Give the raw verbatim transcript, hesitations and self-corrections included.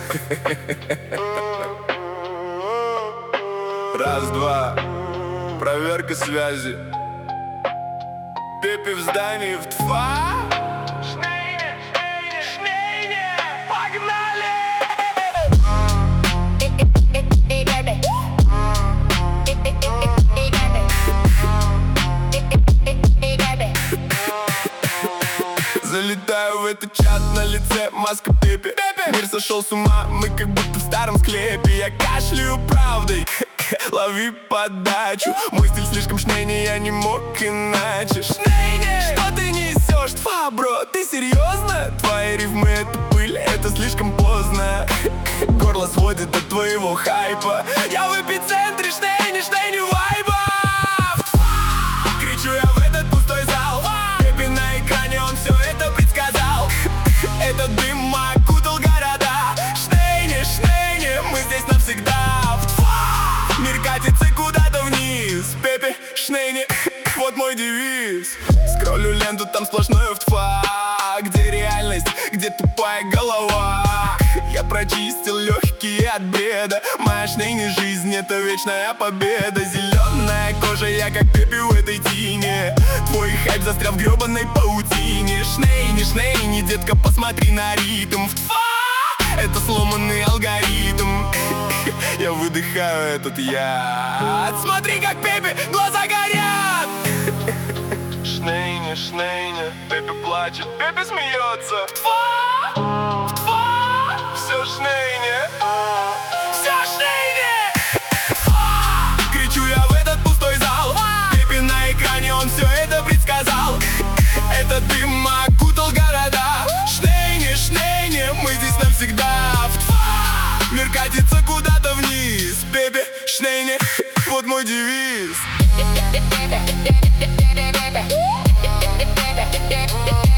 Раз-два, проверка связи. Пеппи в здании в ТФА. Шнейне, шнейне, шнейне, погнали! Залетаю в этот чат, на лице маска Пеппи. Мир сошел с ума, мы как будто в старом склепе. Я кашляю правдой, лови подачу. Мой стиль слишком шнейне, я не мог иначе. Шнейне, что ты несешь, Тфа, бро, ты серьезно? Твои рифмы — это пыль, это слишком поздно. Горло сводит от твоего хайпа. Я в эпицентре, шнейне, шнейне вайба. Кричу я в этот пустой зал. Пеппи на экране, он все это предсказал. Этот дым окутал города. Шнейне, шнейне, мы здесь навсегда. Мир катится куда-то вниз. Пеппи, шнейне, вот мой девиз. Скроллю ленту, там сплошное ВТФА. Где реальность, где тупая голова. Я прочистил легкие от бреда. Моя шнейне жизнь — это вечная победа. Зеленая кожа, я как Пеппи в этой тине. Твой хайп застрял в гребаной паутине. Шнейне, шнейне, детка, посмотри на ритм. ВТФА — это сломанный алгоритм. Я выдыхаю этот яд. Смотри, как Пеппи, глаза горят. Шнейне, шнейне, Пеппи плачет, Пеппи смеется. ТФА, ТФА, все шнейне, все шнейне. ТФА. Кричу я в этот пустой зал. Пеппи на экране, он все это предсказал. Этот дым окутал города. Шнейне, шнейне, мы здесь навсегда. ТФА. Мир катится куда-то вниз. Пеппи, шнейне, вот мой девиз. Yeah.